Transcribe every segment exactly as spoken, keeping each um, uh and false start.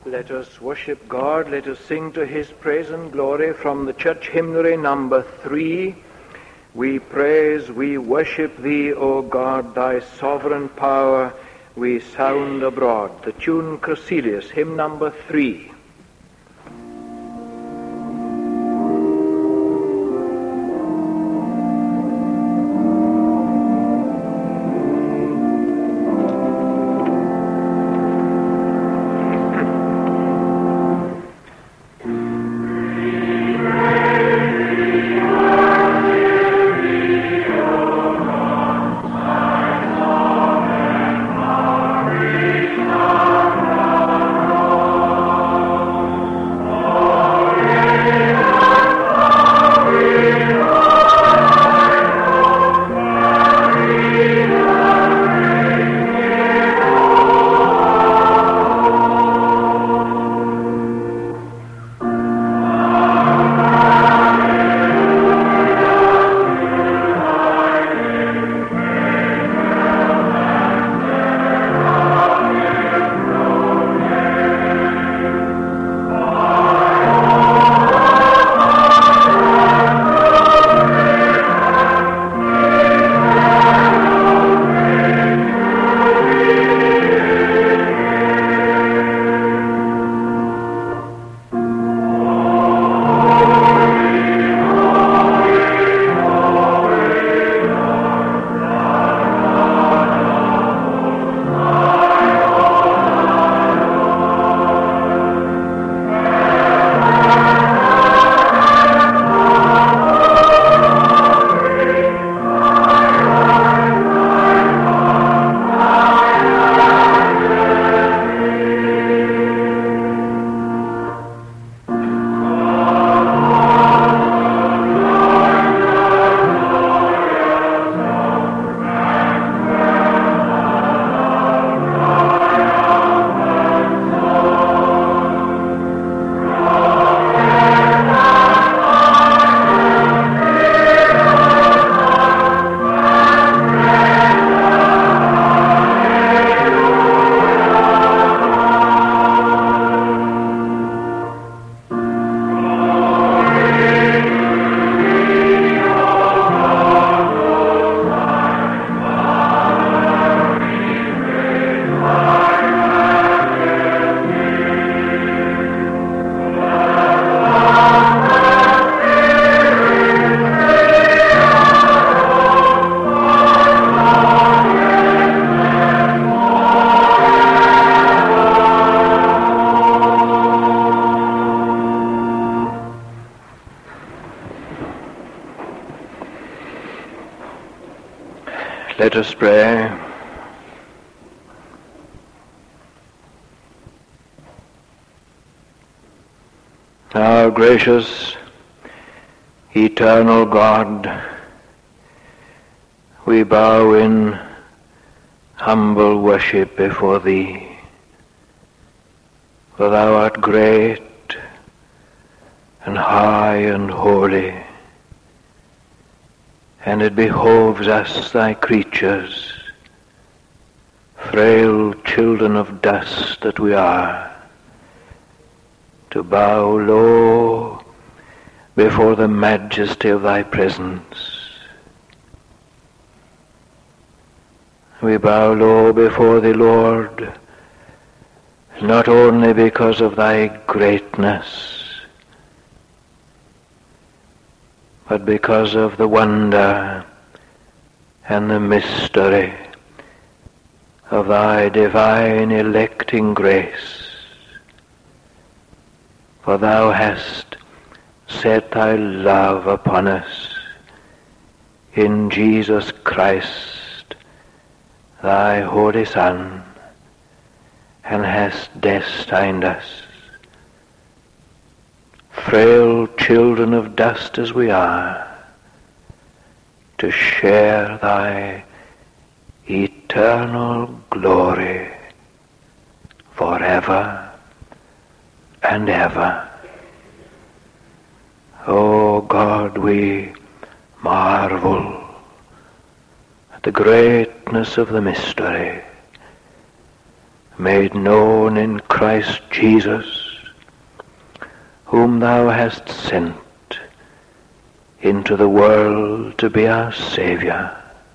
Let us worship God, let us sing to his praise and glory from the church hymnary number three. We praise, we worship thee, O God, thy sovereign power we sound abroad. The tune Cressilius, hymn number three. Let us pray. Our gracious, eternal God, we bow in humble worship before thee, for thou art great and high and holy, and it behoves us, thy creatures, frail children of dust that we are, to bow low before the majesty of thy presence. We bow low before thee, Lord, not only because of thy greatness, but because of the wonder and the mystery of thy divine electing grace. For thou hast set thy love upon us in Jesus Christ, thy Holy Son, and hast destined us, frail children of dust as we are, to share thy eternal glory forever and ever. O God, we marvel at the greatness of the mystery, made known in Christ Jesus, whom thou hast sent into the world to be our Saviour.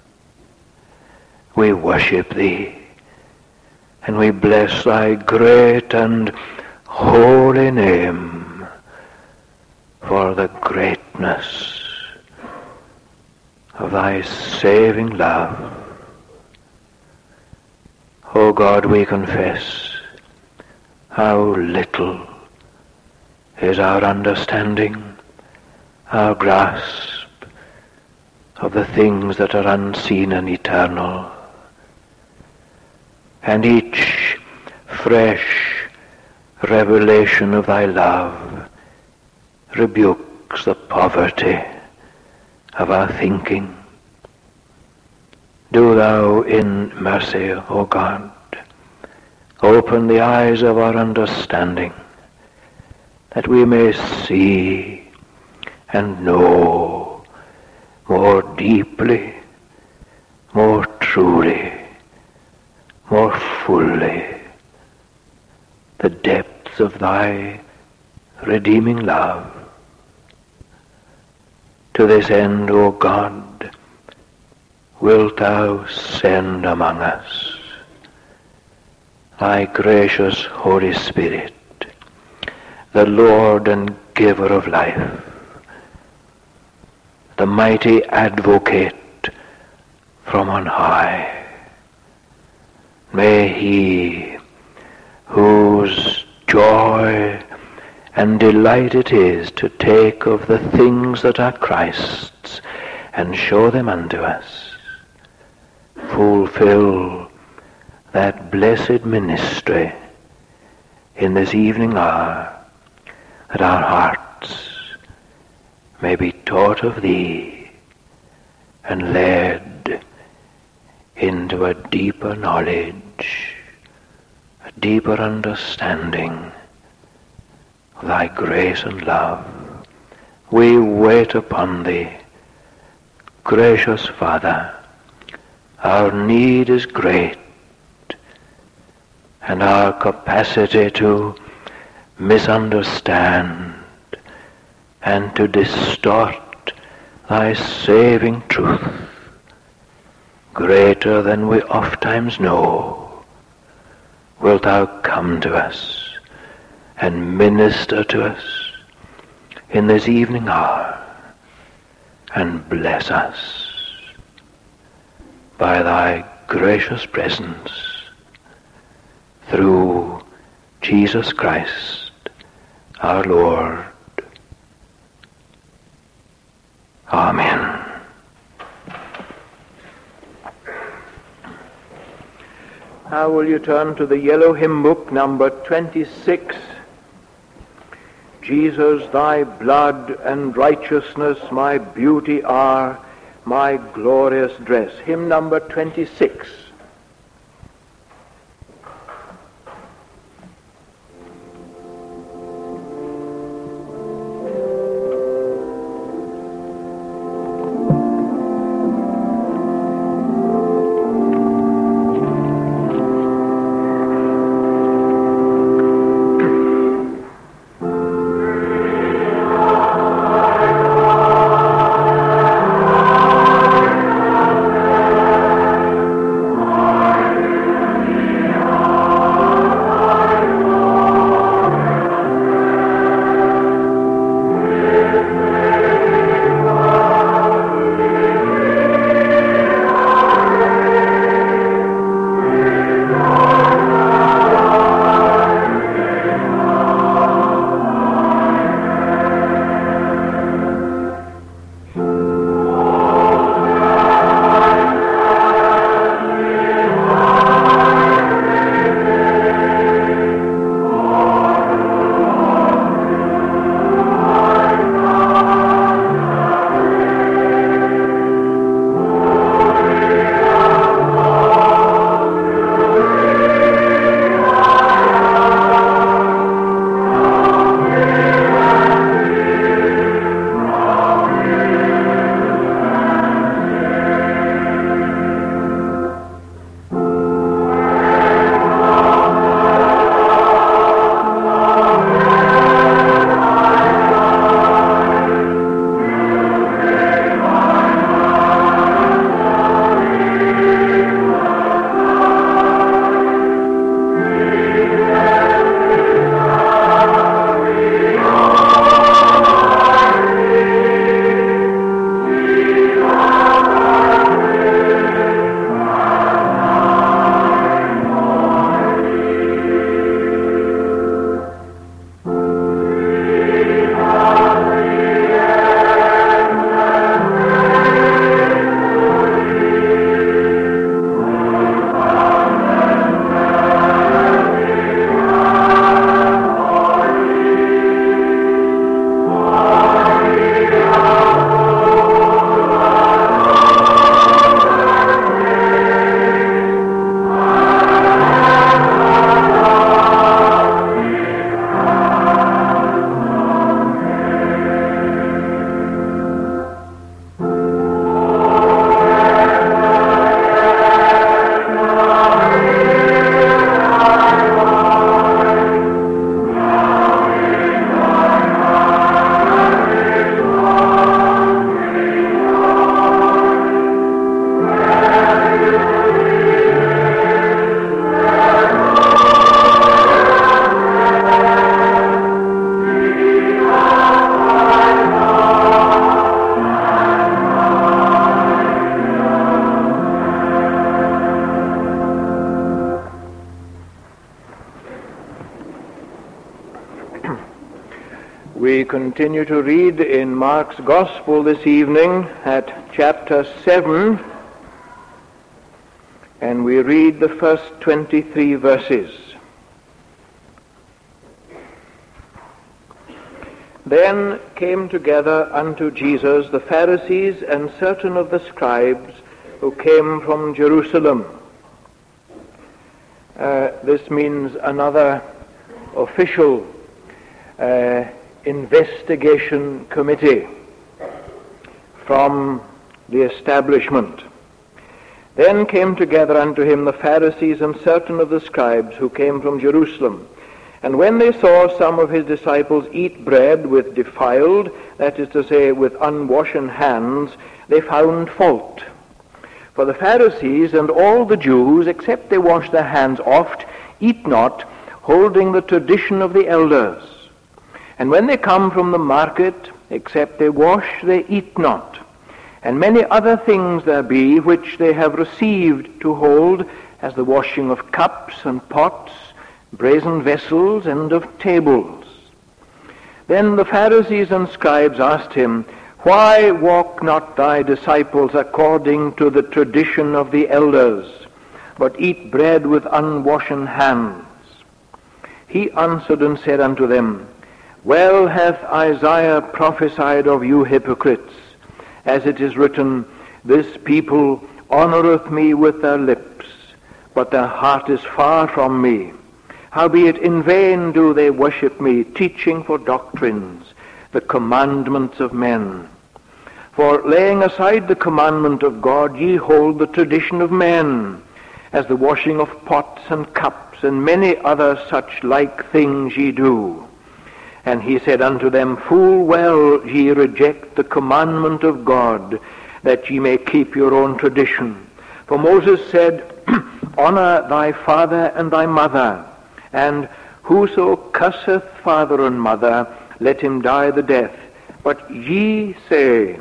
We worship thee, and we bless thy great and holy name for the greatness of thy saving love. O God, we confess how little is our understanding, our grasp of the things that are unseen and eternal. And each fresh revelation of thy love rebukes the poverty of our thinking. Do thou in mercy, O God, open the eyes of our understanding, that we may see and know more deeply, more truly, more fully the depths of thy redeeming love. To this end, O God, wilt thou send among us thy gracious Holy Spirit, the Lord and giver of life, the mighty advocate from on high. May he, whose joy and delight it is to take of the things that are Christ's and show them unto us, fulfill that blessed ministry in this evening hour, that our hearts may be taught of thee and led into a deeper knowledge, a deeper understanding of thy grace and love. We wait upon thee, gracious Father. Our need is great, and our capacity to misunderstand and to distort thy saving truth greater than we ofttimes know. Wilt thou come to us and minister to us in this evening hour and bless us by thy gracious presence through Jesus Christ our Lord. Amen. Now will you turn to the yellow hymn book, number twenty-six. Jesus, thy blood and righteousness my beauty are, my glorious dress. Hymn number twenty-six. We continue to read in Mark's Gospel this evening at chapter seven, and we read the first twenty-three verses. Then came together unto Jesus the Pharisees and certain of the scribes who came from Jerusalem. Uh, this means another official uh, investigation committee from the establishment. Then came together unto him the Pharisees and certain of the scribes who came from Jerusalem. And when they saw some of his disciples eat bread with defiled, that is to say, with unwashen hands, they found fault. For the Pharisees and all the Jews, except they wash their hands oft, eat not, holding the tradition of the elders. And when they come from the market, except they wash, they eat not. And many other things there be which they have received to hold, as the washing of cups and pots, brazen vessels, and of tables. Then the Pharisees and scribes asked him, Why walk not thy disciples according to the tradition of the elders, but eat bread with unwashen hands? He answered and said unto them, Well hath Isaiah prophesied of you hypocrites, as it is written, This people honoureth me with their lips, but their heart is far from me. Howbeit in vain do they worship me, teaching for doctrines the commandments of men. For laying aside the commandment of God, ye hold the tradition of men, as the washing of pots and cups, and many other such like things ye do. And he said unto them, Full well ye reject the commandment of God, that ye may keep your own tradition. For Moses said, Honour thy father and thy mother, and whoso curseth father and mother, let him die the death. But ye say,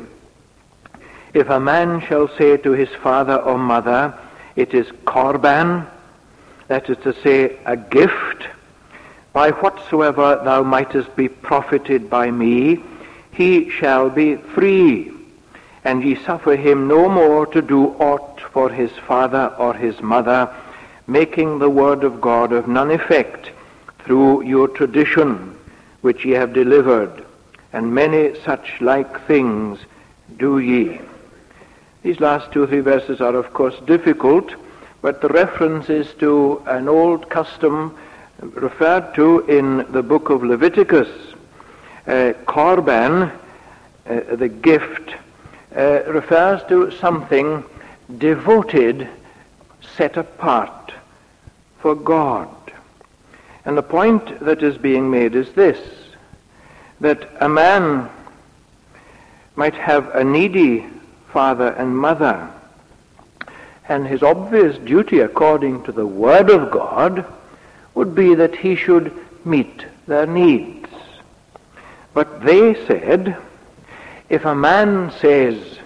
If a man shall say to his father or mother, It is korban, that is to say, a gift, by whatsoever thou mightest be profited by me, he shall be free. And ye suffer him no more to do aught for his father or his mother, making the word of God of none effect through your tradition which ye have delivered, and many such like things do ye. These last two or three verses are of course difficult, but the reference is to an old custom referred to in the book of Leviticus. Uh, korban, uh, the gift, uh, refers to something devoted, set apart for God. And the point that is being made is this, that a man might have a needy father and mother, and his obvious duty according to the Word of God would be that he should meet their needs. But they said, if a man says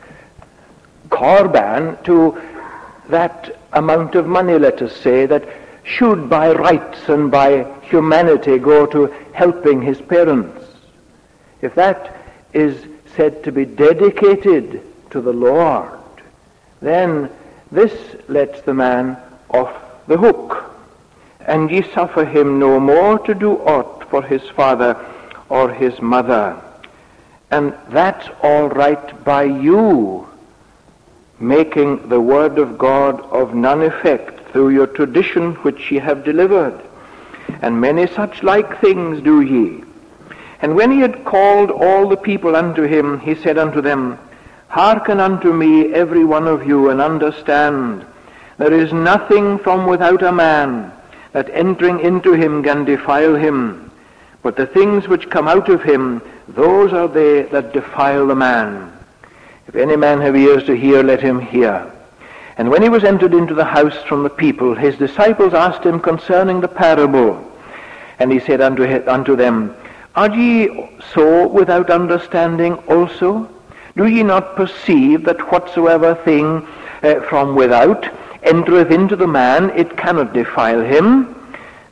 korban to that amount of money, let us say, that should by rights and by humanity go to helping his parents, if that is said to be dedicated to the Lord, then this lets the man off the hook. And ye suffer him no more to do aught for his father or his mother. And that's all right by you, making the word of God of none effect through your tradition which ye have delivered. And many such like things do ye. And when he had called all the people unto him, he said unto them, Hearken unto me, every one of you, and understand. There is nothing from without a man that entering into him can defile him. But the things which come out of him, those are they that defile the man. If any man have ears to hear, let him hear. And when he was entered into the house from the people, his disciples asked him concerning the parable. And he said unto, unto them, Are ye so without understanding also? Do ye not perceive that whatsoever thing uh, from without entereth into the man, it cannot defile him?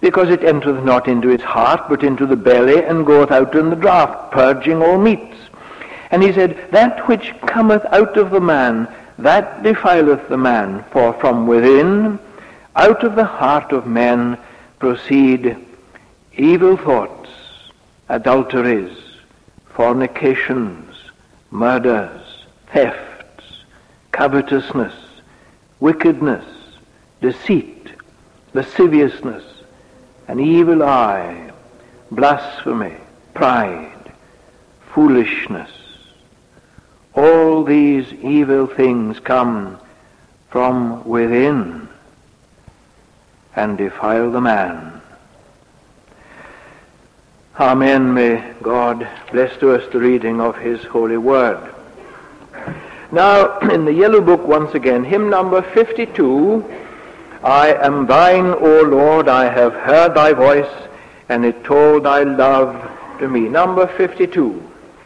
because it entereth not into his heart, but into the belly, and goeth out in the draught, purging all meats. And he said, that which cometh out of the man, that defileth the man, for from within, out of the heart of men, proceed evil thoughts, adulteries, fornications, murders, thefts, covetousness, wickedness, deceit, lasciviousness, an evil eye, blasphemy, pride, foolishness. All these evil things come from within and defile the man. Amen. May God bless to us the reading of his holy word. Now, in the yellow book once again, hymn number fifty-two, I am thine, O Lord, I have heard thy voice, and it told thy love to me. Number fifty-two.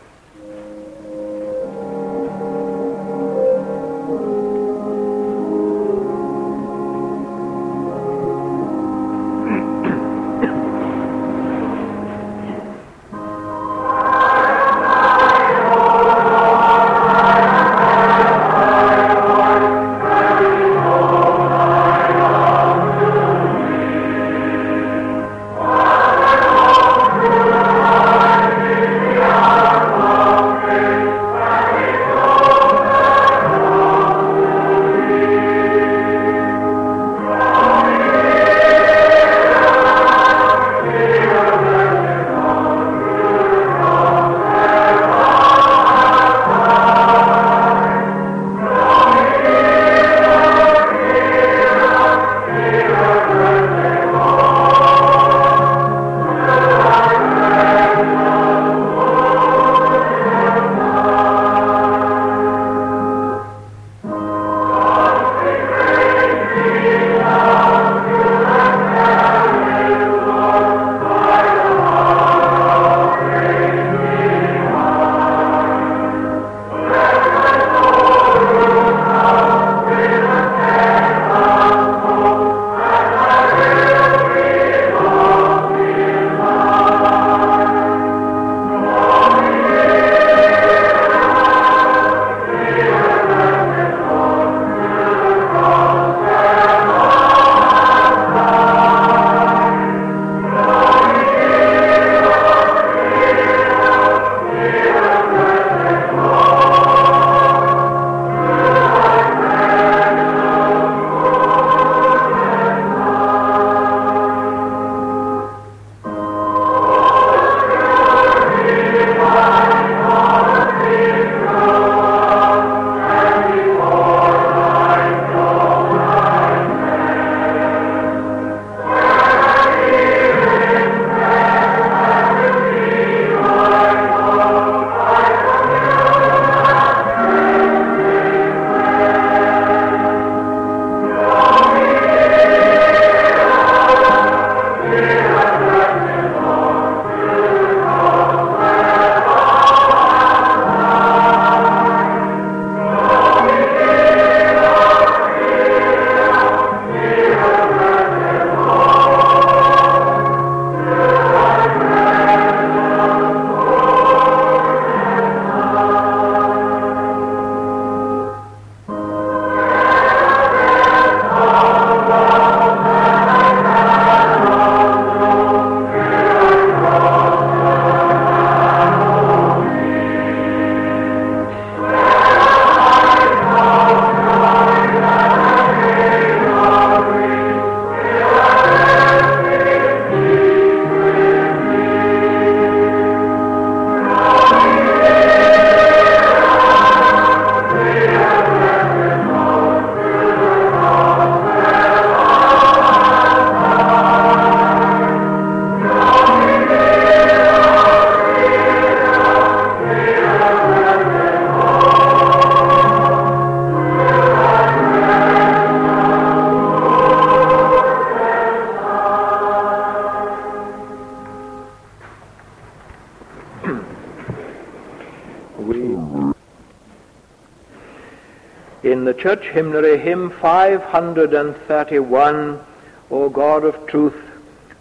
in the church hymnary, hymn five hundred thirty-one, O God of truth,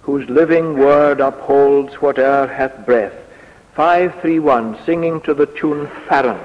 whose living word upholds whate'er hath breath. five three one, singing to the tune Farrant.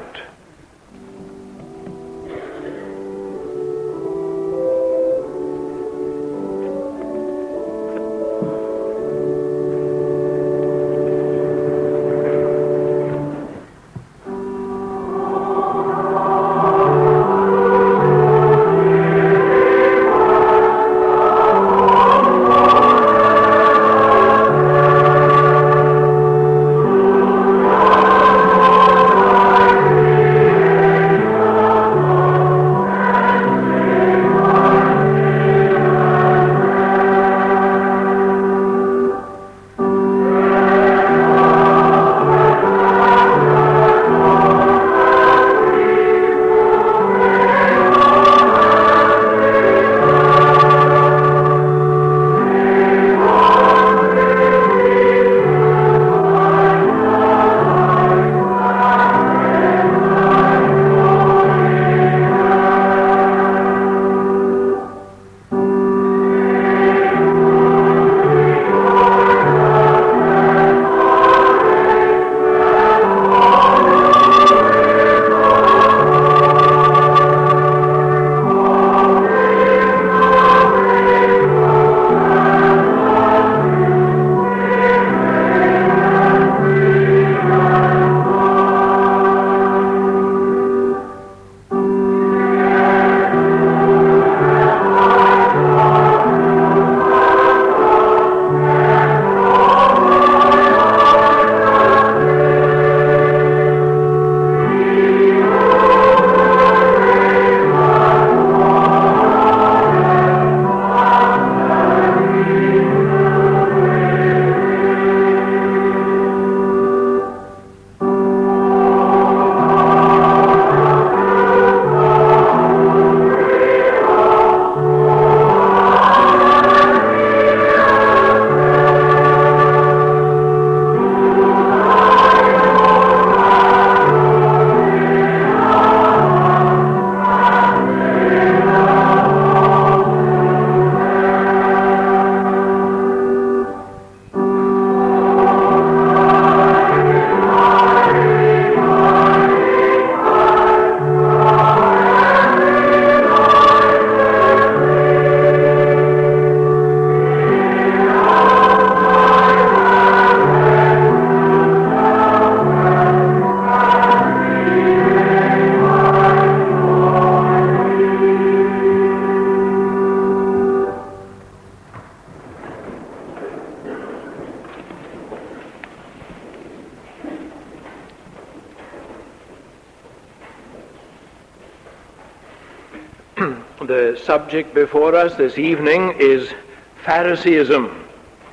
The subject before us this evening is Phariseeism.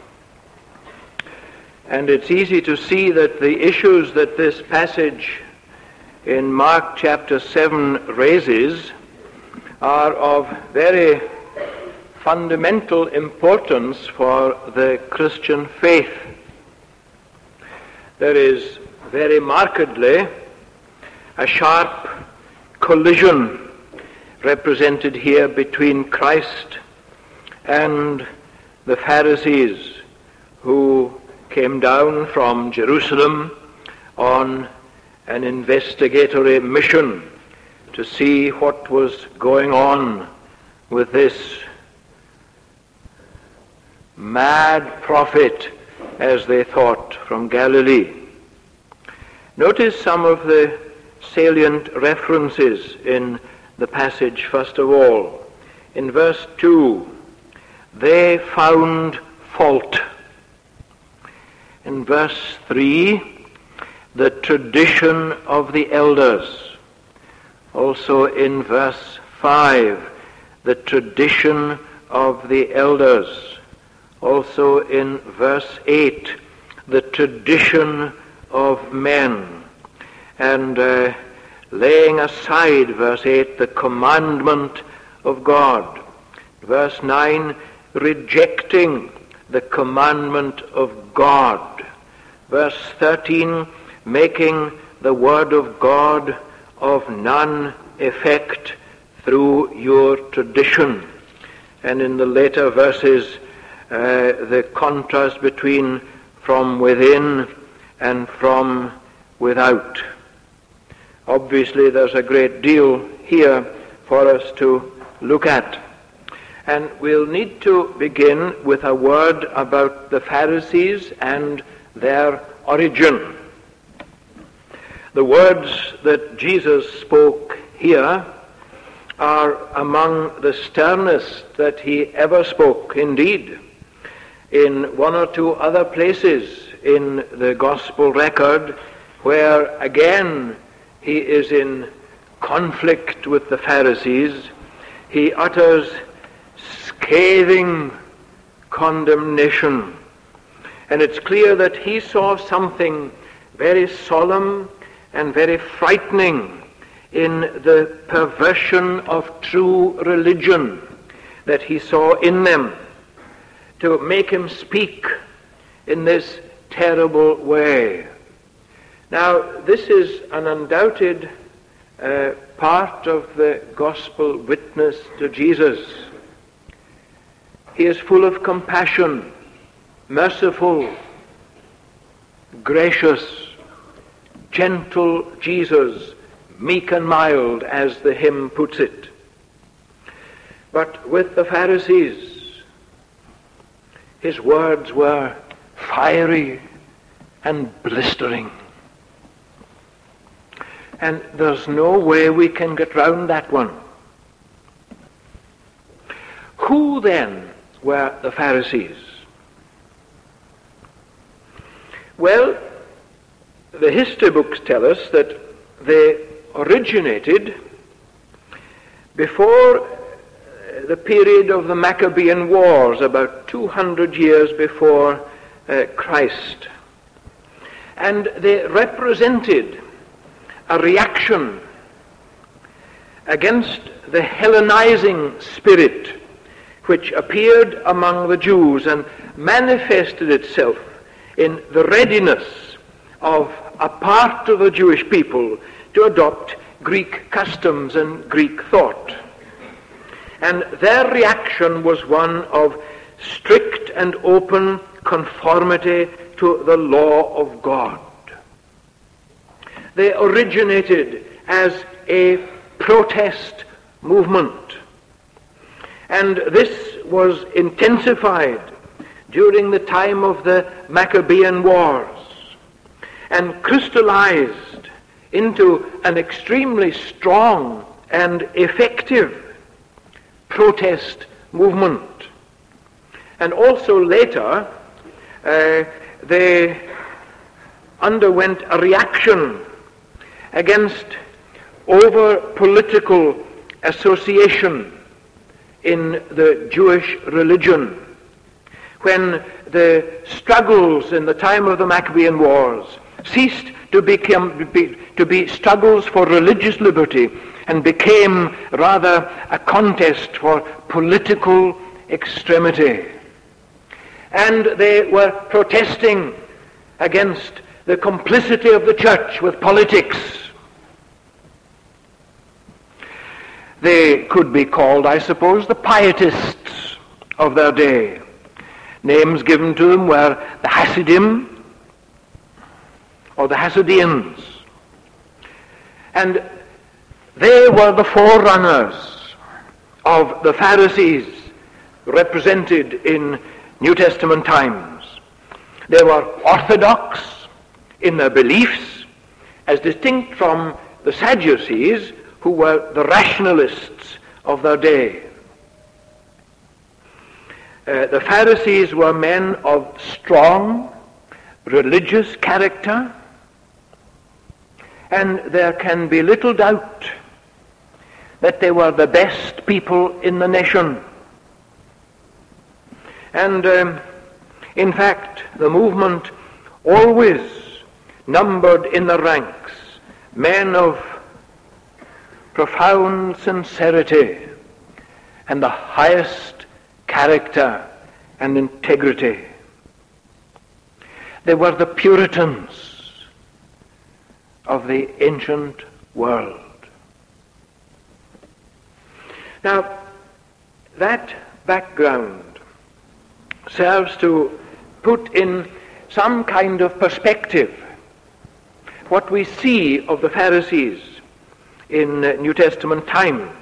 And it's easy to see that the issues that this passage in Mark chapter seven raises are of very fundamental importance for the Christian faith. There is very markedly a sharp collision represented here between Christ and the Pharisees who came down from Jerusalem on an investigatory mission to see what was going on with this mad prophet, as they thought, from Galilee. Notice some of the salient references in the passage. First of all, in verse two, they found fault. In verse three, the tradition of the elders. Also in verse five, the tradition of the elders. Also in verse eight, the tradition of men. And uh, laying aside, verse eight, the commandment of God. Verse nine, rejecting the commandment of God. Verse thirteen, making the word of God of none effect through your tradition. And in the later verses, uh, the contrast between from within and from without. Obviously, there's a great deal here for us to look at. And we'll need to begin with a word about the Pharisees and their origin. The words that Jesus spoke here are among the sternest that he ever spoke. Indeed, in one or two other places in the gospel record, where again he is in conflict with the Pharisees, he utters scathing condemnation. And it's clear that he saw something very solemn and very frightening in the perversion of true religion that he saw in them, to make him speak in this terrible way. Now, this is an undoubted uh, part of the gospel witness to Jesus. He is full of compassion, merciful, gracious, gentle Jesus, meek and mild, as the hymn puts it. But with the Pharisees, his words were fiery and blistering. And there's no way we can get round that one. Who then were the Pharisees? Well, the history books tell us that they originated before the period of the Maccabean Wars, about two hundred years before uh, Christ. And they represented a reaction against the Hellenizing spirit which appeared among the Jews and manifested itself in the readiness of a part of the Jewish people to adopt Greek customs and Greek thought. And their reaction was one of strict and open conformity to the law of God. They originated as a protest movement. And this was intensified during the time of the Maccabean Wars and crystallized into an extremely strong and effective protest movement. And also later, uh, they underwent a reaction against over-political association in the Jewish religion, when the struggles in the time of the Maccabean Wars ceased to become be, to be struggles for religious liberty and became rather a contest for political extremity. And they were protesting against the complicity of the church with politics. They could be called, I suppose, the pietists of their day. Names given to them were the Hasidim or the Hasidians. And they were the forerunners of the Pharisees represented in New Testament times. They were orthodox in their beliefs, as distinct from the Sadducees, who were the rationalists of their day. Uh, the Pharisees were men of strong religious character, and there can be little doubt that they were the best people in the nation. And um, in fact, the movement always numbered in the ranks men of profound sincerity and the highest character and integrity. They were the Puritans of the ancient world. Now, that background serves to put in some kind of perspective what we see of the Pharisees in uh, New Testament times.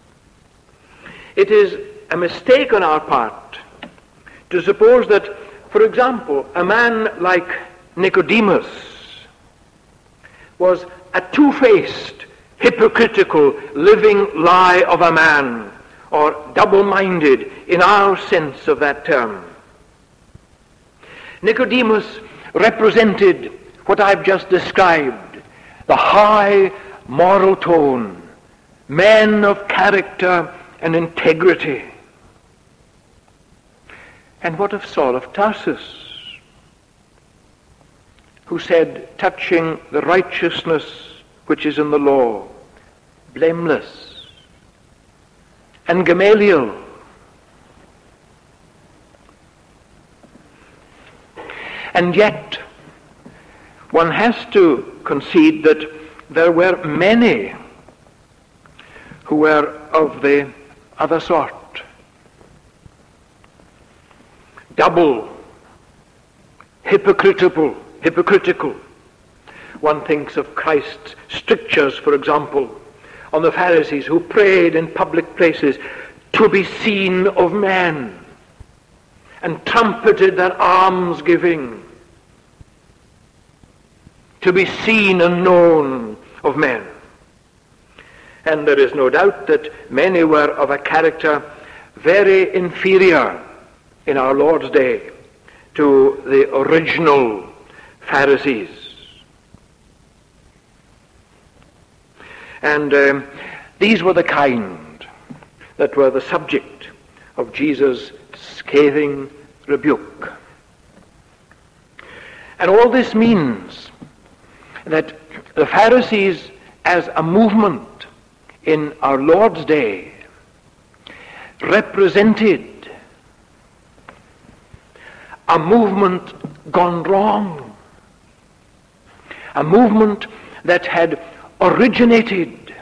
It is a mistake on our part to suppose that, for example, a man like Nicodemus was a two-faced, hypocritical, living lie of a man, or double-minded in our sense of that term. Nicodemus represented what I've just described, the high moral tone, men of character and integrity. And what of Saul of Tarsus, who said, touching the righteousness which is in the law, blameless? And Gamaliel, and yet one has to concede that there were many who were of the other sort. Double, hypocritical, hypocritical. One thinks of Christ's strictures, for example, on the Pharisees who prayed in public places to be seen of men and trumpeted their almsgiving to be seen and known of men. And there is no doubt that many were of a character very inferior in our Lord's day to the original Pharisees. And um, these were the kind that were the subject of Jesus' scathing rebuke. And all this means that the Pharisees as a movement in our Lord's day represented a movement gone wrong, a movement that had originated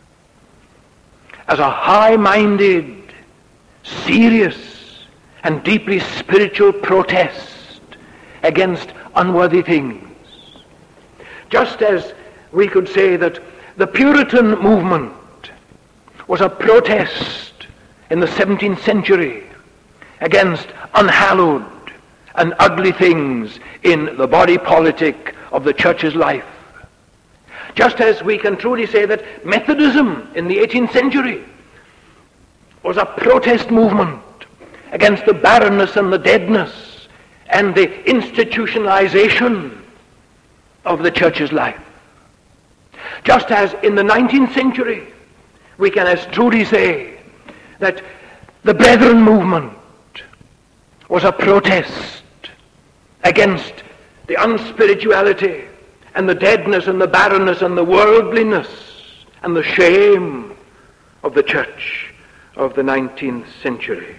as a high-minded, serious, and deeply spiritual protest against unworthy things. Just as we could say that the Puritan movement was a protest in the seventeenth century against unhallowed and ugly things in the body politic of the church's life. Just as we can truly say that Methodism in the eighteenth century was a protest movement against the barrenness and the deadness and the institutionalization of the church's life. Just as in the nineteenth century we can as truly say that the Brethren movement was a protest against the unspirituality and the deadness and the barrenness and the worldliness and the shame of the church of the nineteenth century.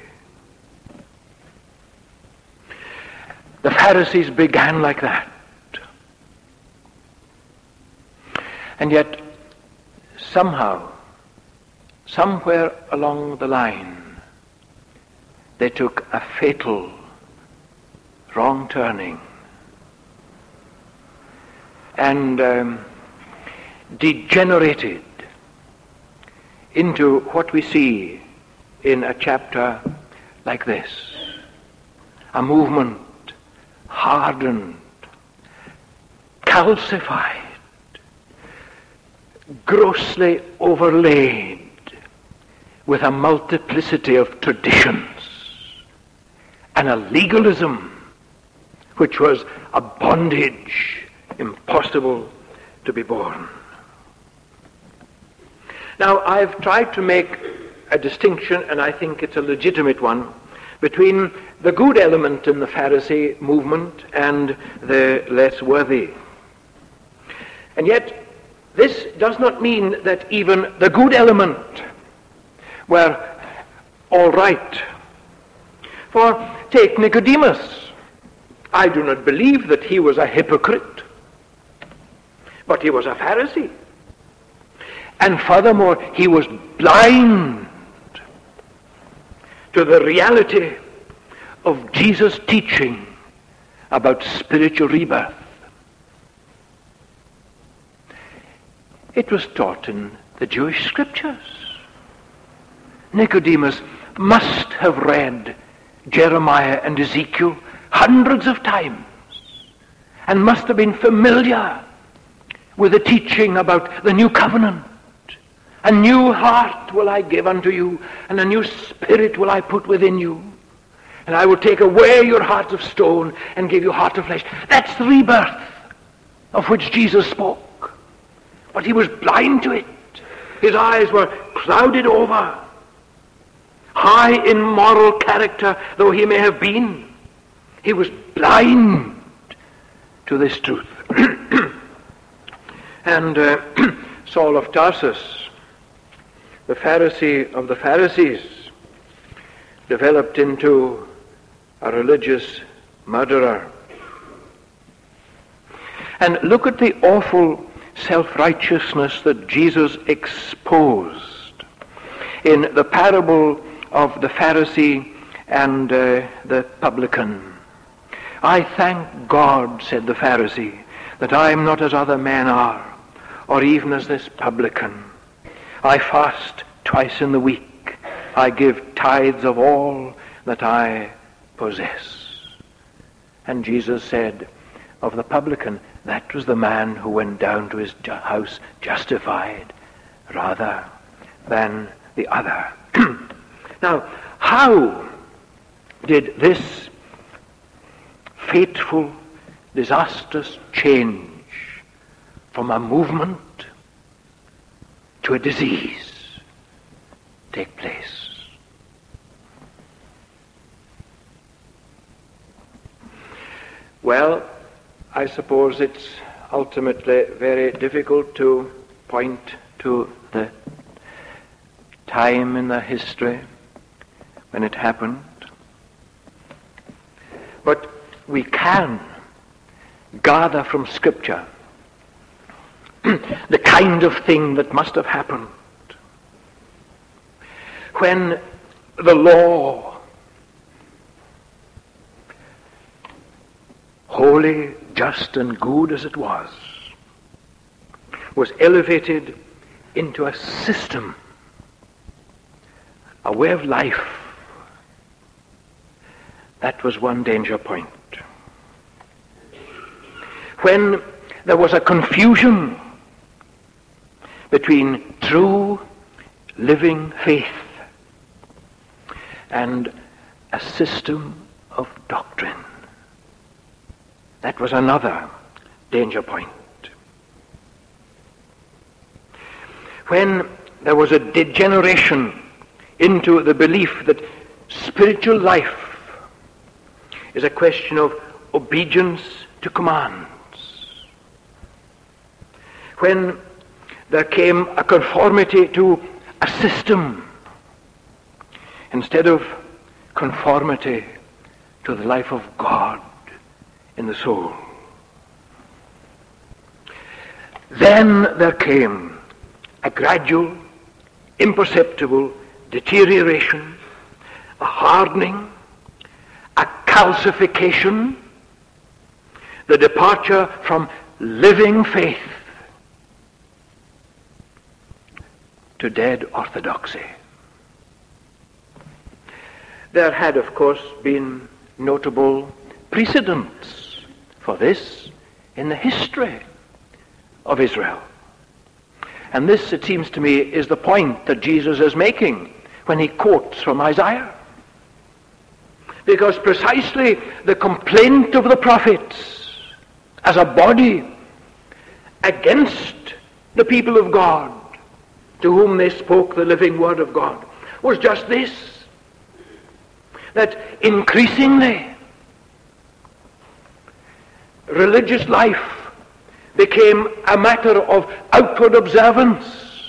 The Pharisees began like that. And yet, somehow, somewhere along the line, they took a fatal wrong turning and um, degenerated into what we see in a chapter like this. A movement hardened, calcified, grossly overlaid with a multiplicity of traditions and a legalism which was a bondage impossible to be borne. Now, I've tried to make a distinction, and I think it's a legitimate one, between the good element in the Pharisee movement and the less worthy. And yet, this does not mean that even the good element were all right. For take Nicodemus. I do not believe that he was a hypocrite, but he was a Pharisee. And furthermore, he was blind to the reality of Jesus' teaching about spiritual rebirth. It was taught in the Jewish scriptures. Nicodemus must have read Jeremiah and Ezekiel hundreds of times and must have been familiar with the teaching about the new covenant. A new heart will I give unto you, and a new spirit will I put within you. And I will take away your heart of stone and give you heart of flesh. That's the rebirth of which Jesus spoke. But he was blind to it. His eyes were clouded over. High in moral character though he may have been, he was blind to this truth. And uh, Saul of Tarsus, the Pharisee of the Pharisees, developed into a religious murderer. And look at the awful self-righteousness that Jesus exposed in the parable of the Pharisee and uh, the publican. I thank God, said the Pharisee, that I am not as other men are, or even as this publican. I fast twice in the week. I give tithes of all that I possess. And Jesus said of the publican, that was the man who went down to his ju- house justified rather than the other. Now, how did this fateful, disastrous change from a movement to a disease take place? Well, I suppose it's ultimately very difficult to point to the time in the history when it happened. But we can gather from Scripture the kind of thing that must have happened when the law, holy, just, and good as it was, was elevated into a system, a way of life. That was one danger point. When there was a confusion between true living faith and a system of doctrine, that was another danger point. When there was a degeneration into the belief that spiritual life is a question of obedience to commands. When there came a conformity to a system instead of conformity to the life of God in the soul. Then there came a gradual, imperceptible deterioration, a hardening, a calcification, the departure from living faith to dead orthodoxy. There had, of course, been notable precedents for this in the history of Israel. And this, it seems to me, is the point that Jesus is making when he quotes from Isaiah. Because precisely the complaint of the prophets as a body against the people of God to whom they spoke the living word of God was just this, that increasingly religious life became a matter of outward observance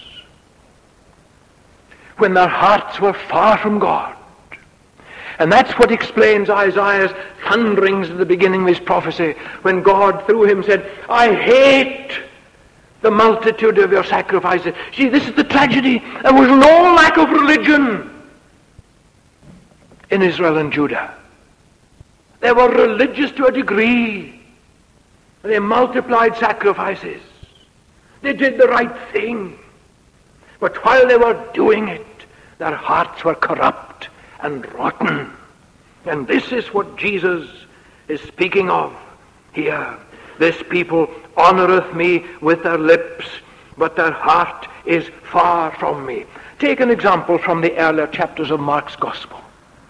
when their hearts were far from God. And that's what explains Isaiah's thunderings at the beginning of his prophecy, when God through him said, I hate the multitude of your sacrifices. See, this is the tragedy. There was no lack of religion in Israel and Judah. They were religious to a degree. They multiplied sacrifices. They did the right thing. But while they were doing it, their hearts were corrupt and rotten. And this is what Jesus is speaking of here. This people honoreth me with their lips, but their heart is far from me. Take an example from the earlier chapters of Mark's Gospel.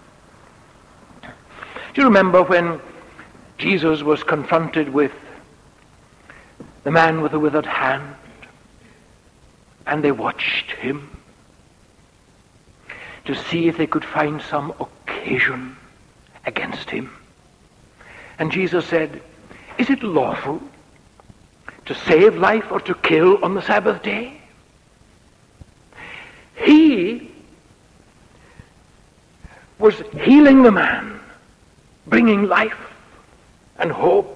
Do you remember when Jesus was confronted with the man with the withered hand, and they watched him to see if they could find some occasion against him? And Jesus said, is it lawful to save life or to kill on the Sabbath day? He was healing the man, bringing life and hope.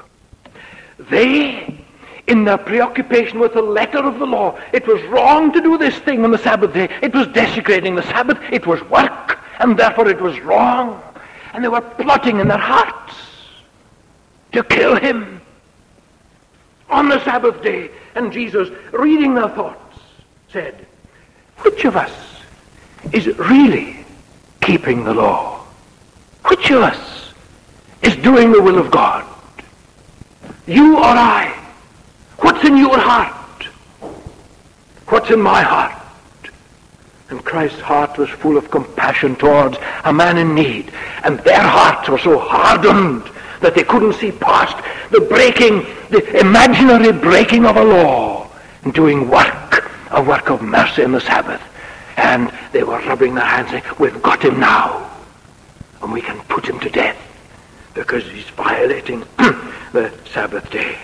They, in their preoccupation with the letter of the law, it was wrong to do this thing on the Sabbath day. It was desecrating the Sabbath. It was work, and therefore it was wrong. And they were plotting in their hearts to kill him on the Sabbath day. And Jesus, reading their thoughts, said, which of us is really keeping the law? Which of us is doing the will of God? You or I? What's in your heart? What's in my heart? And Christ's heart was full of compassion towards a man in need. And their hearts were so hardened that they couldn't see past the breaking, the imaginary breaking of a law, and doing work, a work of mercy in the Sabbath. And they were rubbing their hands saying, we've got him now, and we can put him to death because he's violating the Sabbath day.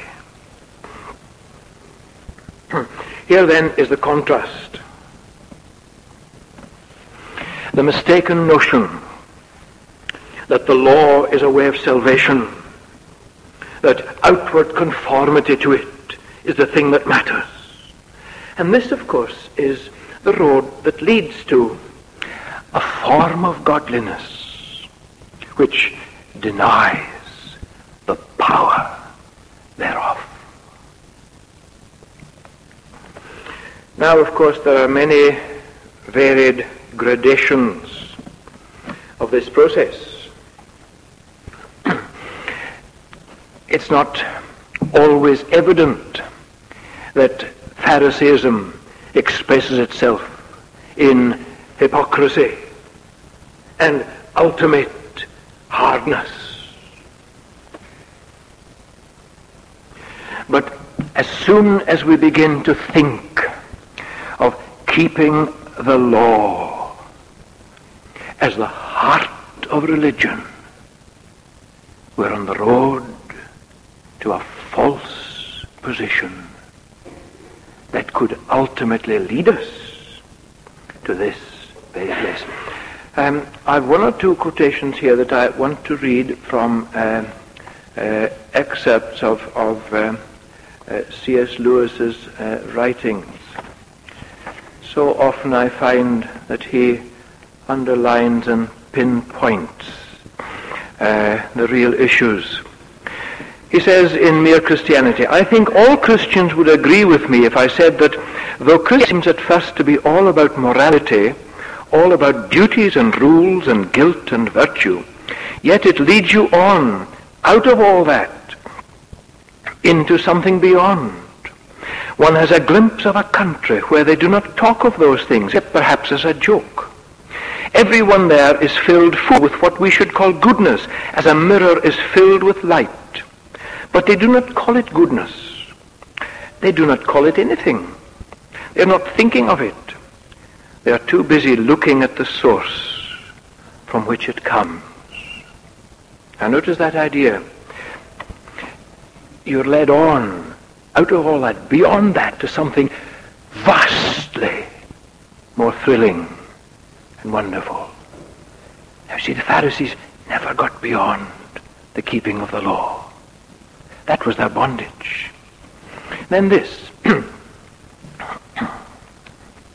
Here then is the contrast. The mistaken notion that the law is a way of salvation, that outward conformity to it is the thing that matters. And this, of course, is the road that leads to a form of godliness which denies the power thereof. Now, of course, there are many varied gradations of this process. It's not always evident that Pharisaism expresses itself in hypocrisy and ultimate hardness. But as soon as we begin to think of keeping the law as the heart of religion, we're on the road to a false position that could ultimately lead us to this very place. Um, I have one or two quotations here that I want to read from uh, uh, excerpts of, of uh, uh, C S Lewis's uh, writings. So often I find that he underlines and pinpoints uh, the real issues. He says in Mere Christianity, I think all Christians would agree with me if I said that though Christians at first to be all about morality, all about duties and rules and guilt and virtue, yet it leads you on out of all that into something beyond. One has a glimpse of a country where they do not talk of those things, except perhaps as a joke. Everyone there is filled full with what we should call goodness, as a mirror is filled with light. But they do not call it goodness. They do not call it anything. They are not thinking of it. They are too busy looking at the source from which it comes. Now notice that idea. You're led on out of all that, beyond that, to something vastly more thrilling and wonderful. Now see, the Pharisees never got beyond the keeping of the law. That was their bondage. Then this.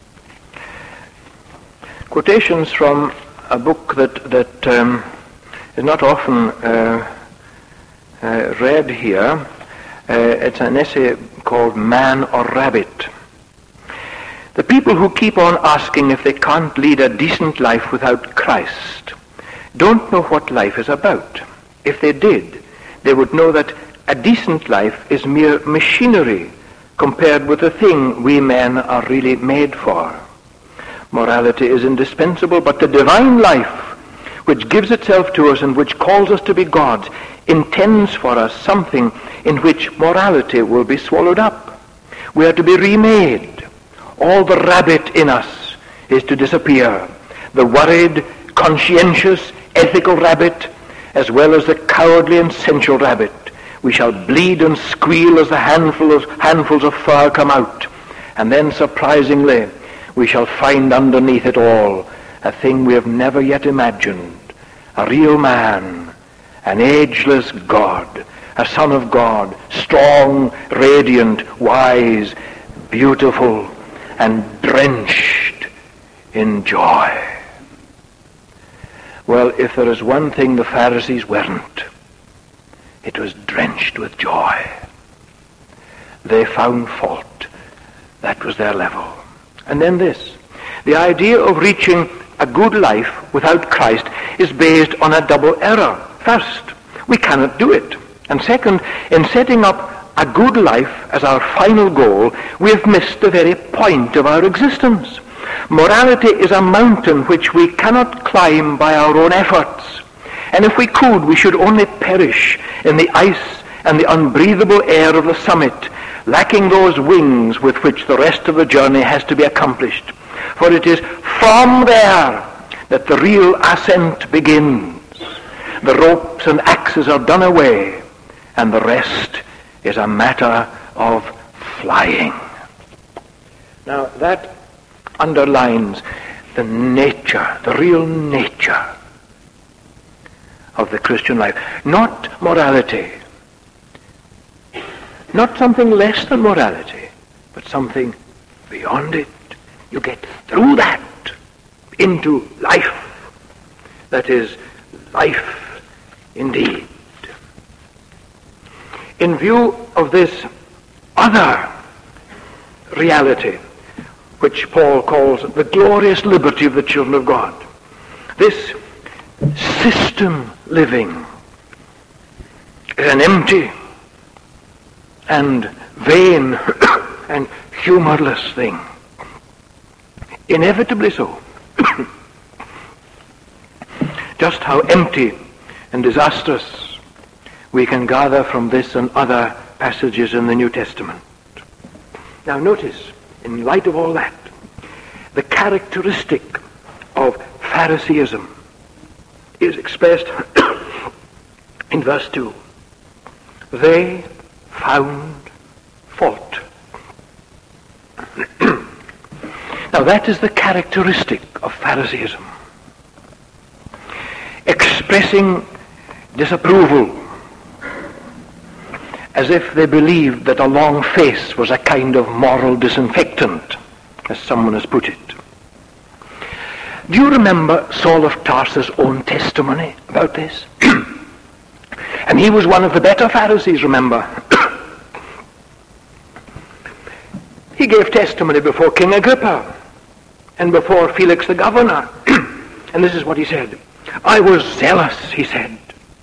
Quotations from a book that, that um, is not often uh, uh, read here. Uh, it's an essay called Man or Rabbit. The people who keep on asking if they can't lead a decent life without Christ don't know what life is about. If they did, they would know that a decent life is mere machinery compared with the thing we men are really made for. Morality is indispensable, but the divine life, which gives itself to us and which calls us to be gods, intends for us something in which morality will be swallowed up. We are to be remade. All the rabbit in us is to disappear. The worried, conscientious, ethical rabbit, as well as the cowardly and sensual rabbit. We shall bleed and squeal as the handful of, handfuls of fur come out. And then, surprisingly, we shall find underneath it all a thing we have never yet imagined. A real man, an ageless God, a son of God, strong, radiant, wise, beautiful, and drenched in joy. Well, if there is one thing the Pharisees weren't, it was drenched with joy. They found fault. That was their level. And then this, the idea of reaching a good life without Christ is based on a double error. First, we cannot do it. And second, in setting up a good life as our final goal, we have missed the very point of our existence. Morality is a mountain which we cannot climb by our own efforts. And if we could, we should only perish in the ice and the unbreathable air of the summit, lacking those wings with which the rest of the journey has to be accomplished. For it is from there that the real ascent begins. The ropes and axes are done away, and the rest is a matter of flying. Now that underlines the nature, the real nature of the Christian life. Not morality, not something less than morality, but something beyond it. You get through that into life that is life indeed. In view of this other reality, which Paul calls the glorious liberty of the children of God, this system living is an empty and vain and humorless thing. Inevitably so. Just how empty and disastrous we can gather from this and other passages in the New Testament. Now notice, in light of all that, the characteristic of Phariseeism is expressed in verse two. They found fault. Now that is the characteristic of Phariseeism. Expressing disapproval, as if they believed that a long face was a kind of moral disinfectant, as someone has put it. Do you remember Saul of Tarsus' own testimony about this? And he was one of the better Pharisees, remember. He gave testimony before King Agrippa and before Felix the governor. And this is what he said. I was zealous, he said,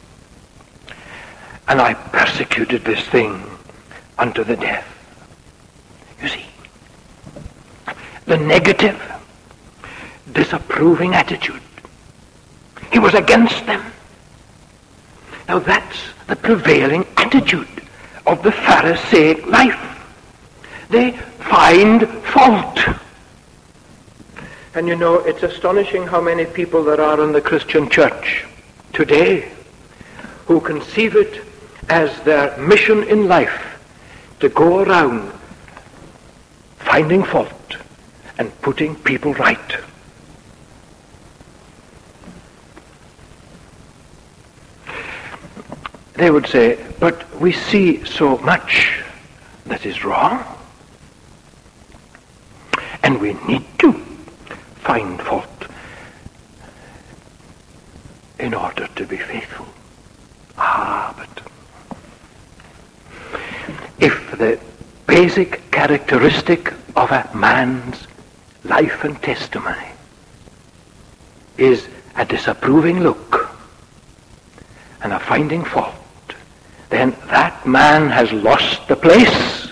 and I persecuted this thing unto the death. You see, the negative, disapproving attitude. He was against them. Now that's the prevailing attitude of the Pharisaic life. They find fault. And you know, it's astonishing how many people there are in the Christian church today who conceive it as their mission in life to go around finding fault and putting people right. They would say, but we see so much that is wrong, and we need to find fault. in order to be faithful. Ah, but if the basic characteristic of a man's life and testimony is a disapproving look and a finding fault, then that man has lost the place.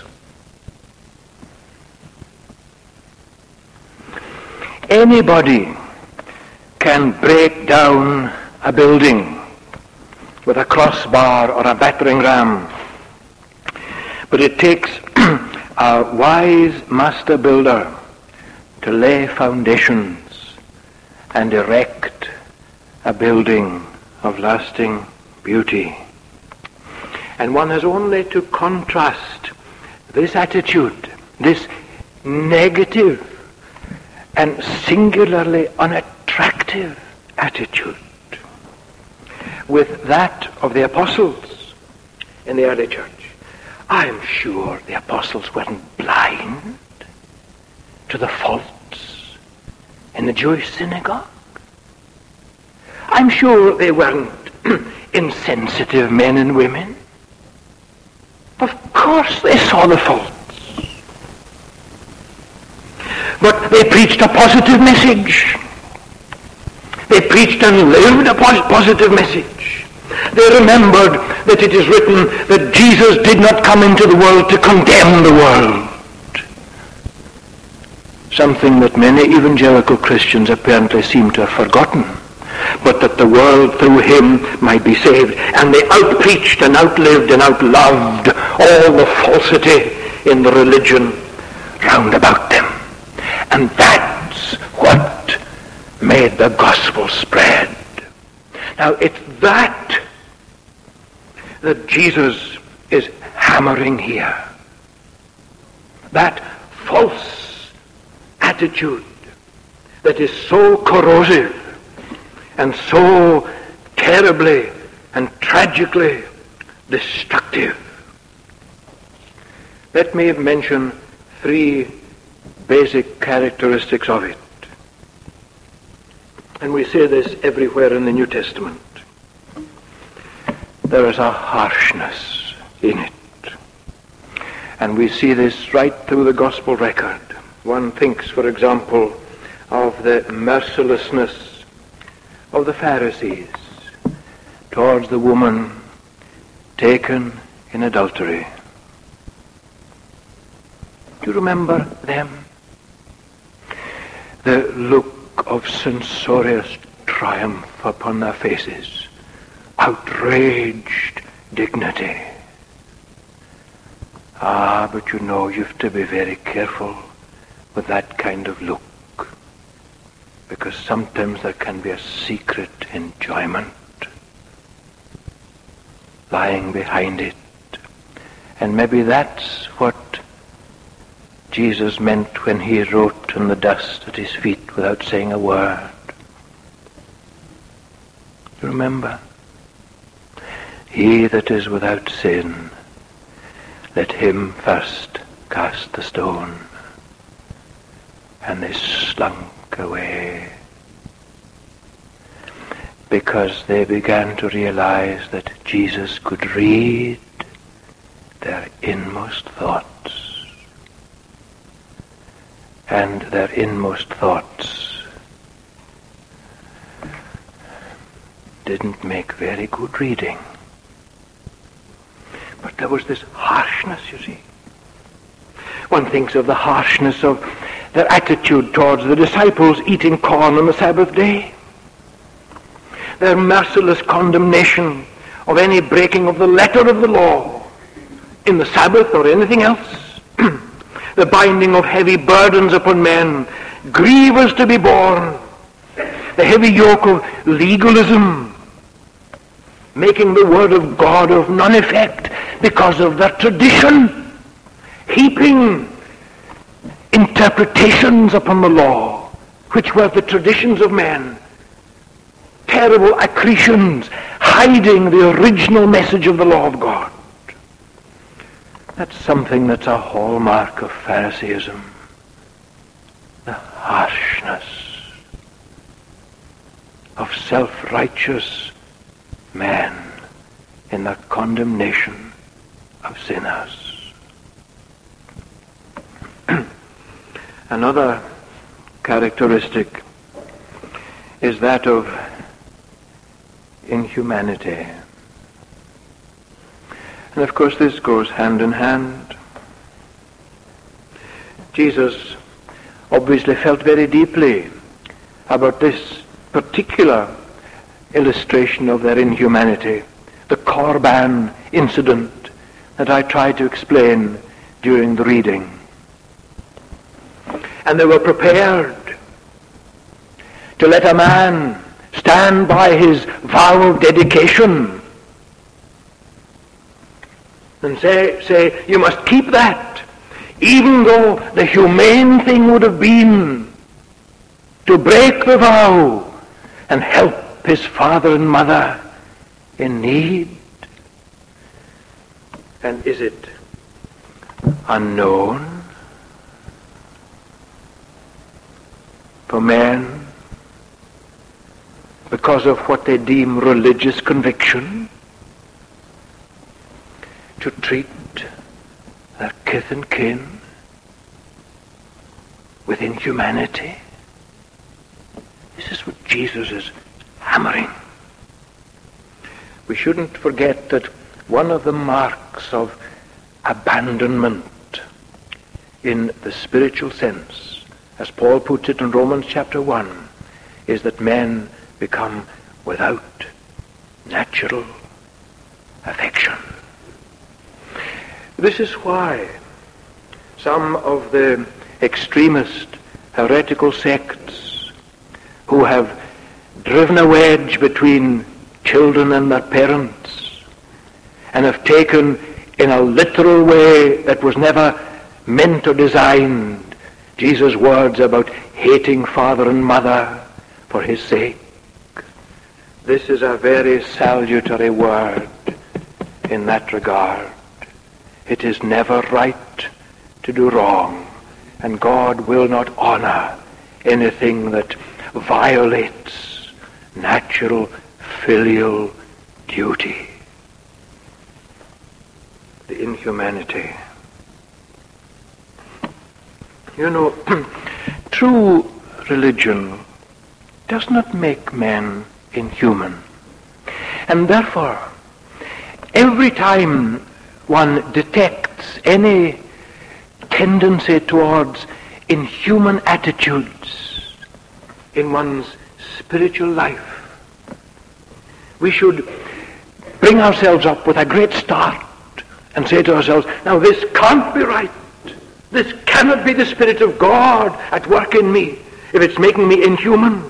Anybody can break down a building with a crossbar or a battering ram, but it takes a wise master builder to lay foundations and erect a building of lasting beauty. And one has only to contrast this attitude, this negative and singularly unattractive attitude, with that of the apostles in the early church. I'm sure the apostles weren't blind to the faults in the Jewish synagogue. I'm sure they weren't insensitive men and women. Of course they saw the faults. But they preached a positive message. They preached and lived a positive message. They remembered that it is written that Jesus did not come into the world to condemn the world. Something that many evangelical Christians apparently seem to have forgotten, but that the world through him might be saved. And they outpreached and outlived and outloved all the falsity in the religion round about them. And that's what made the gospel spread. Now it's that that Jesus is hammering here. That false attitude that is so corrosive and so terribly and tragically destructive. Let me mention three basic characteristics of it. And we see this everywhere in the New Testament. There is a harshness in it. And we see this right through the gospel record. One thinks, for example, of the mercilessness of the Pharisees towards the woman taken in adultery. Do you remember them? The look of censorious triumph upon their faces, outraged dignity. Ah, but you know, you have to be very careful with that kind of look, because sometimes there can be a secret enjoyment lying behind it. And maybe that's what Jesus meant when he wrote in the dust at his feet without saying a word. You remember? He that is without sin, let him first cast the stone. And they slunk away because they began to realize that Jesus could read their inmost thoughts. And their inmost thoughts didn't make very good reading. But there was this harshness, you see. One thinks of the harshness of their attitude towards the disciples eating corn on the Sabbath day. Their merciless condemnation of any breaking of the letter of the law in the Sabbath or anything else. The binding of heavy burdens upon men, grievous to be borne. The heavy yoke of legalism, making the word of God of none effect because of their tradition, heaping interpretations upon the law, which were the traditions of men, terrible accretions, hiding the original message of the law of God. That's something that's a hallmark of Pharisaism. The harshness of self-righteous man in the condemnation of sinners. Another characteristic is that of inhumanity. And of course this goes hand in hand. Jesus obviously felt very deeply about this particular illustration of their inhumanity, the Korban incident that I tried to explain during the reading. And they were prepared to let a man stand by his vow of dedication and say, say, you must keep that, even though the humane thing would have been to break the vow and help his father and mother in need. And is it unknown for men, because of what they deem religious conviction, to treat their kith and kin with inhumanity? This is what Jesus is hammering. We shouldn't forget that one of the marks of abandonment in the spiritual sense, as Paul puts it in Romans chapter one, is that men become without natural affection. This is why some of the extremist heretical sects who have driven a wedge between children and their parents and have taken in a literal way that was never meant or designed Jesus' words about hating father and mother for his sake. This is a very salutary word in that regard. It is never right to do wrong, and God will not honor anything that violates natural filial duty. The inhumanity. You know, true religion does not make men inhuman. And therefore, every time one detects any tendency towards inhuman attitudes in one's spiritual life, we should bring ourselves up with a great start and say to ourselves, now this can't be right. This cannot be the Spirit of God at work in me if it's making me inhuman.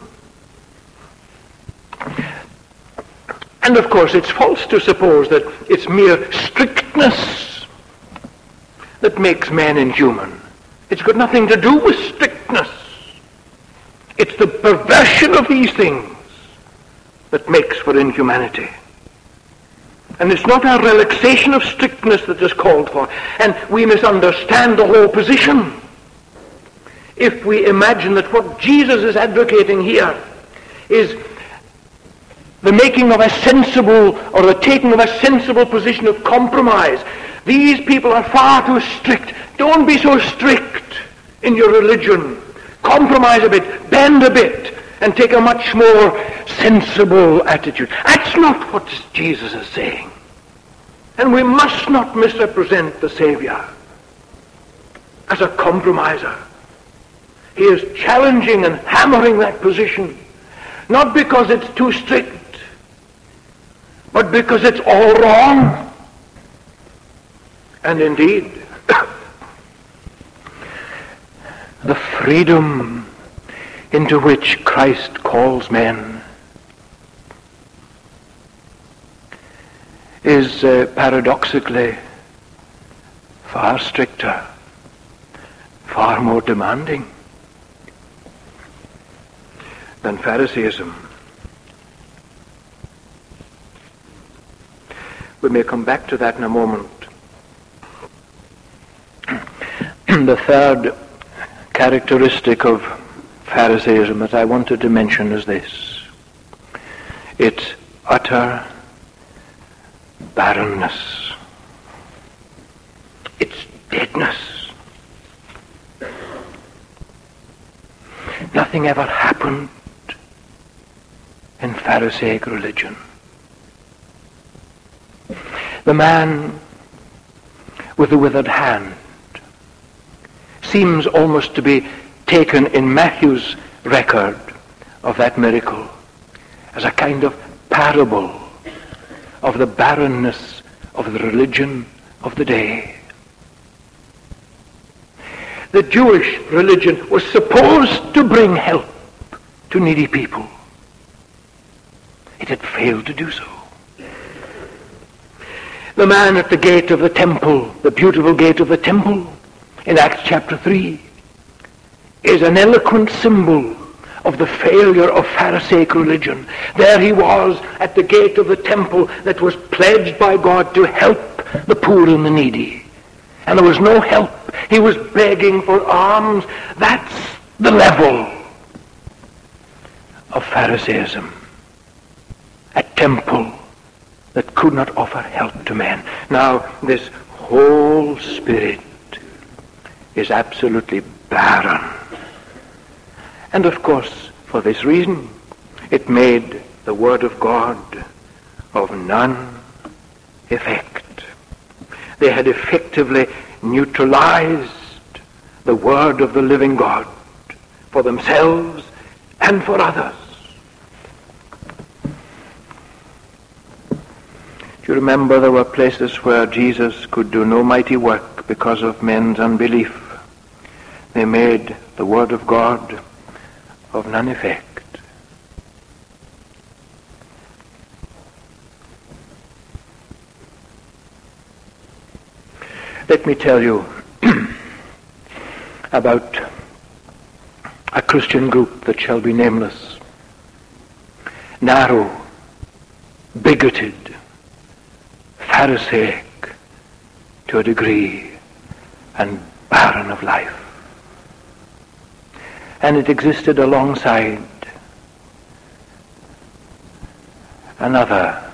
And of course it's false to suppose that it's mere strictness that makes men inhuman. It's got nothing to do with strictness. It's the perversion of these things that makes for inhumanity. And it's not a relaxation of strictness that is called for. And we misunderstand the whole position if we imagine that what Jesus is advocating here is the making of a sensible, or the taking of a sensible position of compromise. These people are far too strict. Don't be so strict in your religion. Compromise a bit, bend a bit, and take a much more sensible attitude. That's not what Jesus is saying. And we must not misrepresent the Savior as a compromiser. He is challenging and hammering that position, not because it's too strict, but because it's all wrong. And indeed, the freedom into which Christ calls men is uh, paradoxically far stricter, far more demanding than Pharisaism. We may come back to that in a moment. The third characteristic of Pharisaism that I wanted to mention is this. its utter barrenness, its deadness. Nothing ever happened in Pharisaic religion. The man with the withered hand seems almost to be taken in Matthew's record of that miracle as a kind of parable of the barrenness of the religion of the day. The Jewish religion was supposed to bring help to needy people. It had failed to do so. The man at the gate of the temple, the beautiful gate of the temple, in Acts chapter three, is an eloquent symbol of the failure of Pharisaic religion. There he was at the gate of the temple that was pledged by God to help the poor and the needy. And there was no help. He was begging for alms. That's the level of Pharisaism. A temple that could not offer help to men. Now, this whole spirit is absolutely barren. And of course, for this reason, it made the Word of God of none effect. They had effectively neutralized the Word of the living God for themselves and for others. Do you remember there were places where Jesus could do no mighty work because of men's unbelief? They made the Word of God of none effect. Let me tell you about a Christian group that shall be nameless. Narrow, bigoted, Pharisaic to a degree, and barren of life. And it existed alongside another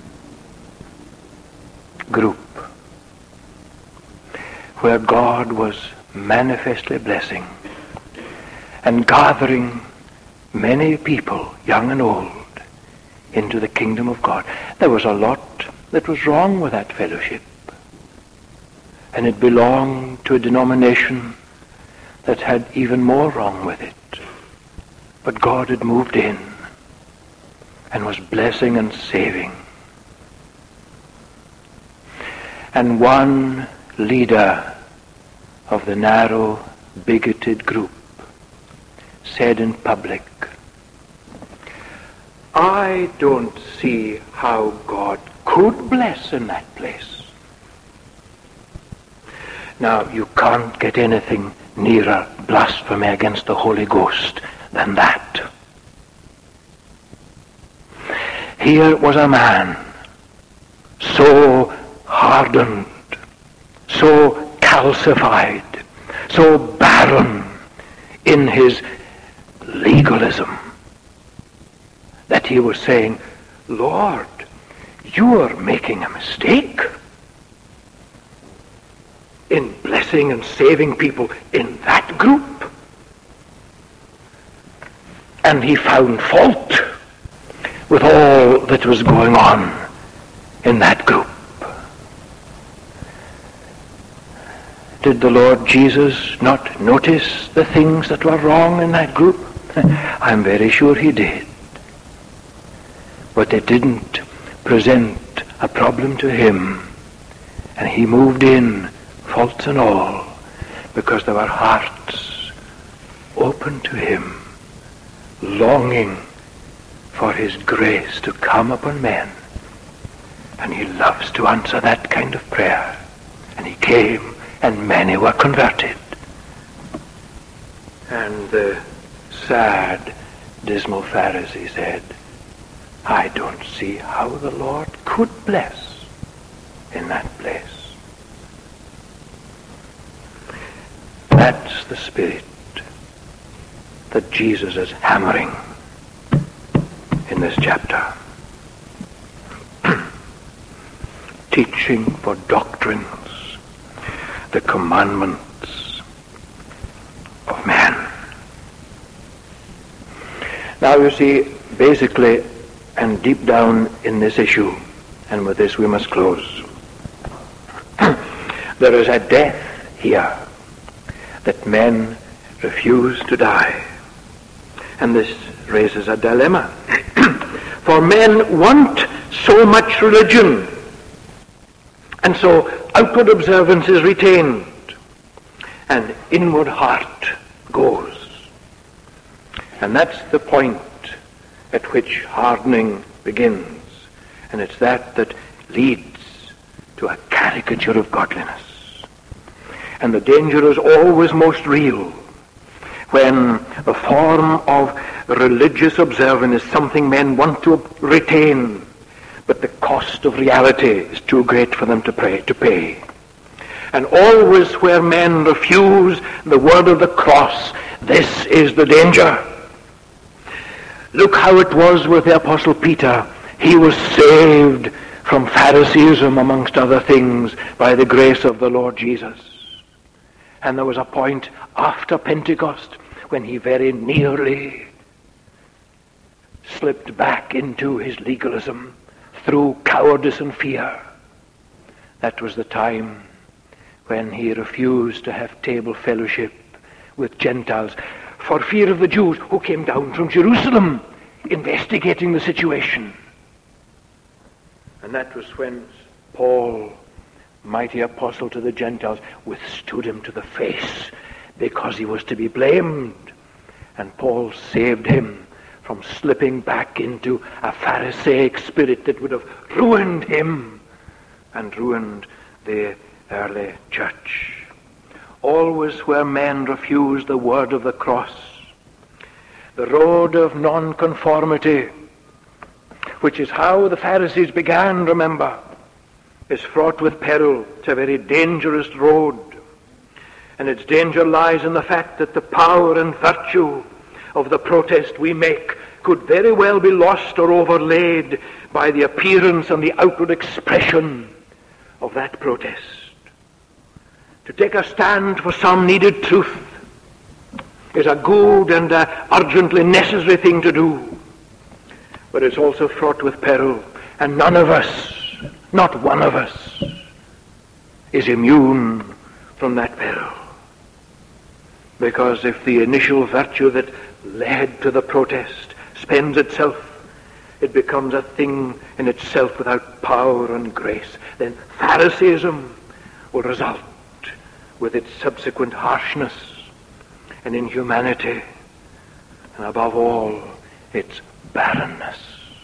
group where God was manifestly blessing and gathering many people, young and old, into the kingdom of God. There was a lot that was wrong with that fellowship, and it belonged to a denomination that had even more wrong with it. But God had moved in and was blessing and saving. And one leader of the narrow, bigoted group said in public, "I don't see how God could bless in that place." Now, you can't get anything nearer blasphemy against the Holy Ghost than that. Here was a man so hardened, so calcified, so barren in his legalism that he was saying, "Lord, you are making a mistake in blessing and saving people in that group." And he found fault with all that was going on in that group. Did the Lord Jesus not notice the things that were wrong in that group? I'm very sure he did. But it didn't present a problem to him. And he moved in, faults and all, because there were hearts open to him, longing for his grace to come upon men. And he loves to answer that kind of prayer. And he came, and many were converted. And the sad, dismal Pharisee said, "I don't see how the Lord could bless in that place." That's the spirit that Jesus is hammering in this chapter. teaching, for doctrines, the commandments of man. Now you see, basically and deep down in this issue, and with this we must close, there is a death here that men refuse to die. And this raises a dilemma. For men want so much religion, and so outward observance is retained, and inward heart goes. And that's the point at which hardening begins. And it's that that leads to a caricature of godliness. And the danger is always most real when the form of religious observance is something men want to retain, but the cost of reality is too great for them to pray, to pay. And always where men refuse the word of the cross, this is the danger. Look how it was with the Apostle Peter. He was saved from Phariseeism, amongst other things, by the grace of the Lord Jesus. And there was a point after Pentecost when he very nearly slipped back into his legalism through cowardice and fear. That was the time when he refused to have table fellowship with Gentiles for fear of the Jews who came down from Jerusalem investigating the situation. And that was when Paul, mighty apostle to the Gentiles, withstood him to the face because he was to be blamed. And Paul saved him from slipping back into a Pharisaic spirit that would have ruined him and ruined the early church. Always where men refuse the word of the cross, the road of nonconformity, which is how the Pharisees began, remember, is fraught with peril. It's a very dangerous road. And its danger lies in the fact that the power and virtue of the protest we make could very well be lost or overlaid by the appearance and the outward expression of that protest. To take a stand for some needed truth is a good and a urgently necessary thing to do. But it's also fraught with peril, and none of us, not one of us, is immune from that peril. Because if the initial virtue that led to the protest spends itself, it becomes a thing in itself without power and grace, then Pharisaism will result with its subsequent harshness and inhumanity, and above all, its barrenness.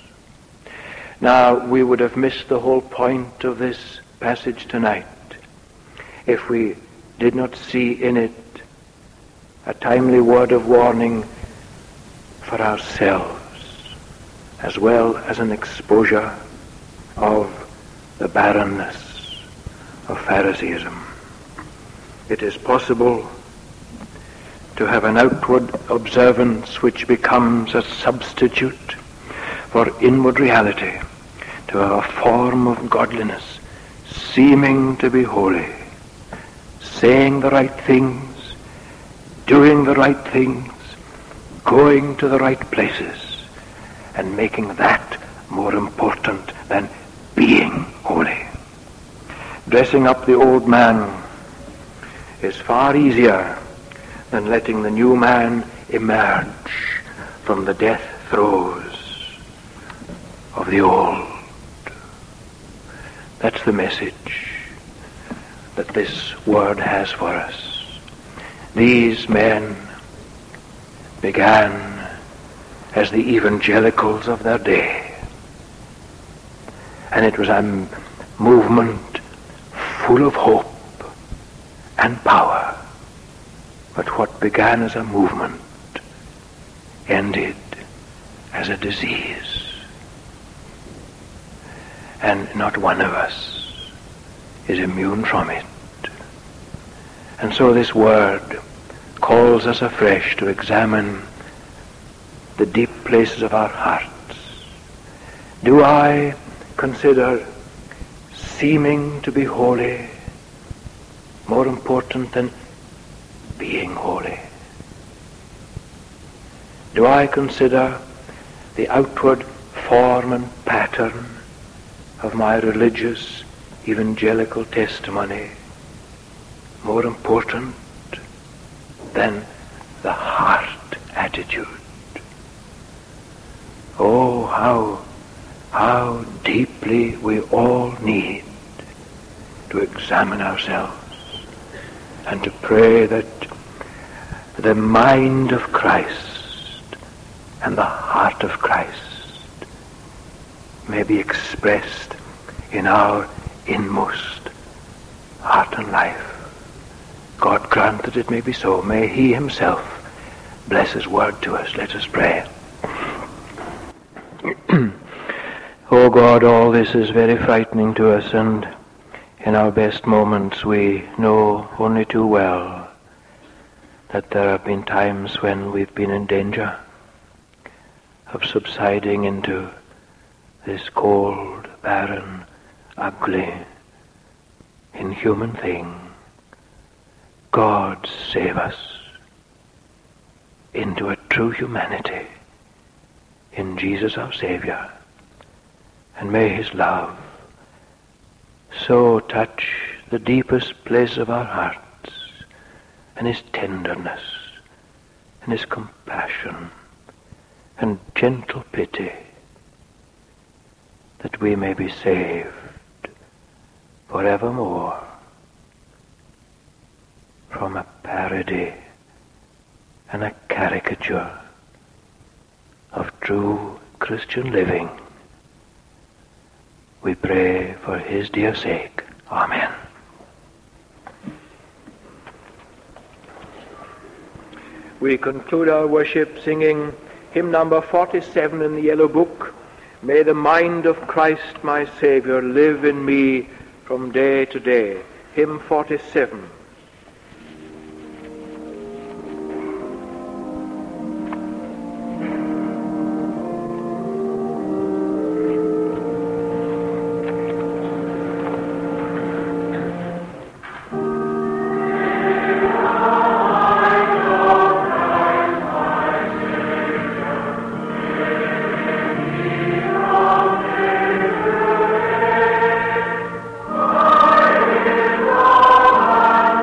Now, we would have missed the whole point of this passage tonight if we did not see in it a timely word of warning for ourselves, as well as an exposure of the barrenness of Pharisaism. It is possible to have an outward observance which becomes a substitute for inward reality, to have a form of godliness seeming to be holy, saying the right things, doing the right things, going to the right places, and making that more important than being holy. Dressing up the old man is far easier than letting the new man emerge from the death throes of the old. That's the message that this word has for us. These men began as the evangelicals of their day, and it was a movement full of hope and power. But what began as a movement ended as a disease. And not one of us is immune from it. And so this word calls us afresh to examine the deep places of our hearts. Do I consider seeming to be holy more important than being holy? Do I consider the outward form and pattern of my religious evangelical testimony more important than the heart attitude? Oh, how, how deeply we all need to examine ourselves and to pray that the mind of Christ and the heart of Christ may be expressed in our inmost heart and life. God grant that it may be so. May He Himself bless His word to us. Let us pray. Oh God, all this is very frightening to us, and in our best moments we know only too well that there have been times when we've been in danger of subsiding into this cold, barren, ugly, inhuman thing. God save us into a true humanity in Jesus our Savior. And may His love so touch the deepest place of our hearts, and His tenderness, and His compassion, and gentle pity, that we may be saved forevermore from a parody and a caricature of true Christian living. We pray for His dear sake. Amen. We conclude our worship singing hymn number forty-seven in the Yellow Book. May the mind of Christ my Savior live in me from day to day. Hymn forty-seven. Thank you.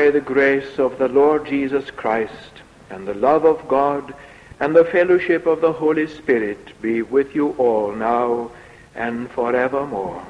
by the grace of the Lord Jesus Christ, and the love of God, and the fellowship of the Holy Spirit be with you all now and forevermore.